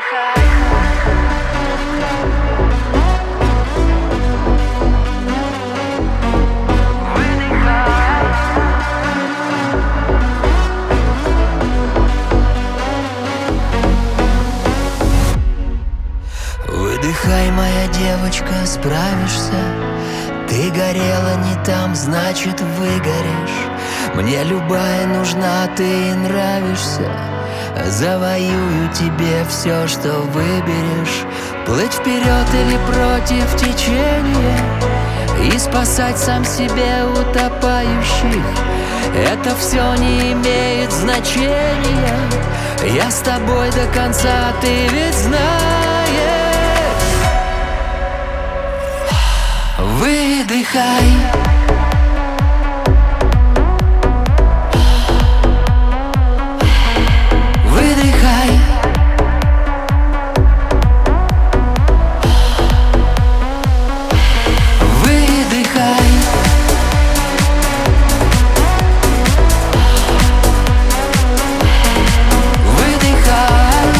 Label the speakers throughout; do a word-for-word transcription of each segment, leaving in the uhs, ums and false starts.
Speaker 1: Выдыхай, моя девочка, справишься. Ты горела не там, значит выгоришь. Мне любая нужна, ты нравишься. Завоюю тебе все, что выберешь. Плыть вперед или против течения и спасать сам себе утопающих. Это все не имеет значения. Я с тобой до конца, ты ведь знаешь. Выдыхай. Выдыхай. Выдыхай. Выдыхай.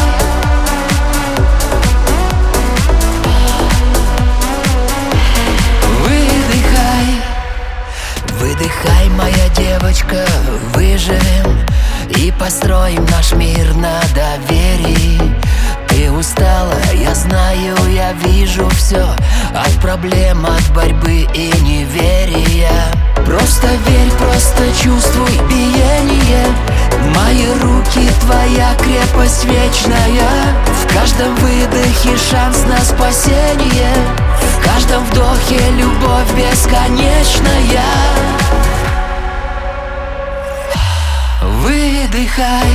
Speaker 1: Выдыхай, моя девочка, выживем и построим наш мир на доверии. Ты устала, я знаю, я вижу все. От проблем, от борьбы и неверия. Просто верь, просто чувствуй биение. Мои руки, твоя крепость вечная. В каждом выдохе шанс на спасение. В каждом вдохе любовь бесконечная. Выдыхай.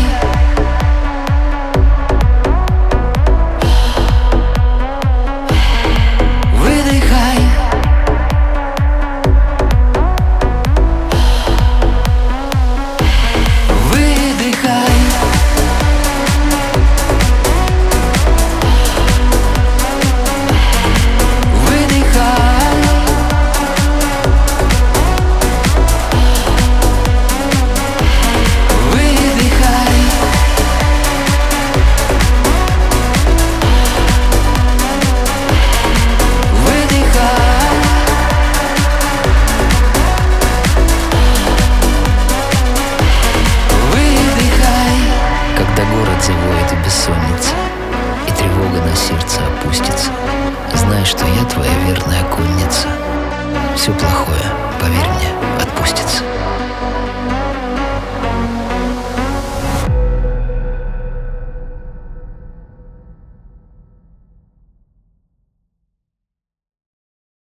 Speaker 1: Выдыхай. Выдыхай. Когда город завоет и бессонница, и тревога на сердце опустится, знай, что я твоя верная конница. Все плохое